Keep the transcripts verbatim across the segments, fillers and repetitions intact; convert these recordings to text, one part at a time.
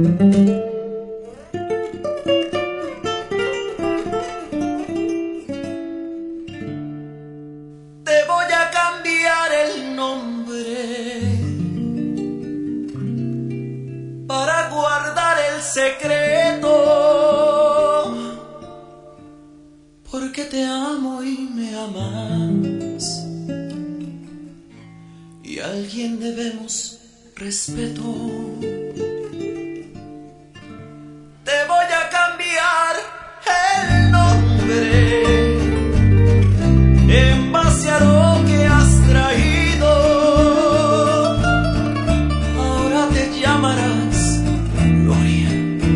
Te voy a cambiar el nombre para guardar el secreto, porque te amo y me amas, y a alguien debemos respeto. Te voy a cambiar el nombre en base a lo que has traído. Ahora te llamarás Gloria.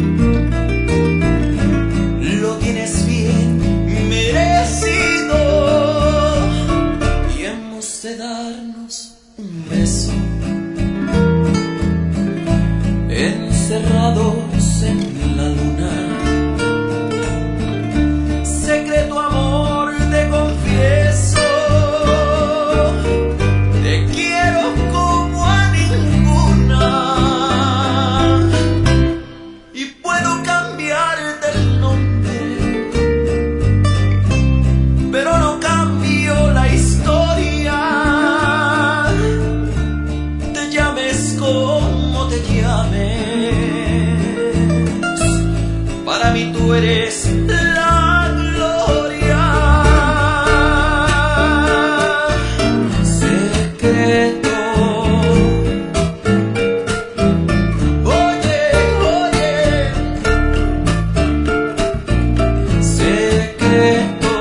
Lo tienes bien merecido y hemos de darnos un beso, encerrados en la luna. Secreto amor, te confieso, te quiero como a ninguna, y puedo cambiarte el nombre, pero no cambio la historia. Te llames como te llames, para mí tú eres la gloria. Secreto, oye, oye, secreto,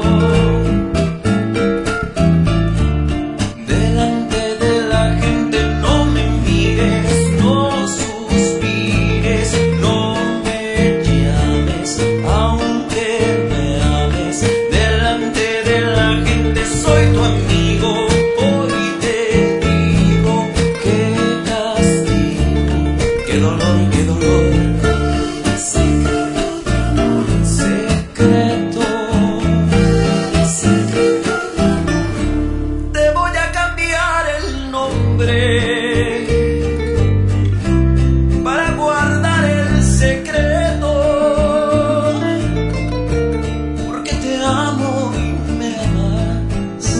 delante de la gente no me mires, no suspires, no me llames, aunque me ames. Delante de la gente soy tu amigo, hoy te digo qué castigo, qué dolor, qué dolor. Secreto, te voy a cambiar el nombre para guardar el secreto, porque te amo y me amas.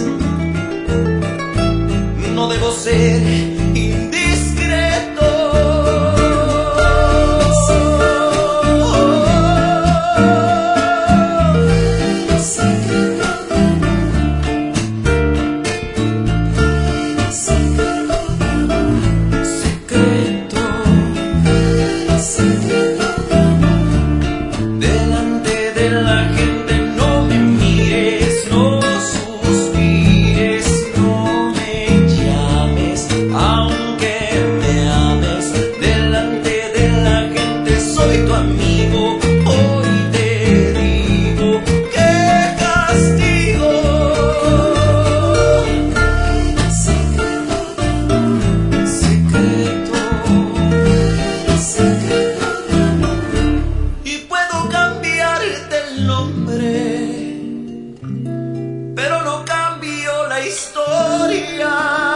No debo ser indiscreto. Secreto, delante de la gente no me mires, no suspires, no me llames, aunque me ames. Delante de la gente soy tu amigo, hoy te digo qué castigo. Secreto, y puedo cambiarte el nombre, pero no cambio la historia.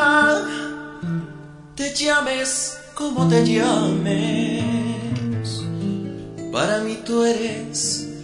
Te llames como te llames, para mí tú eres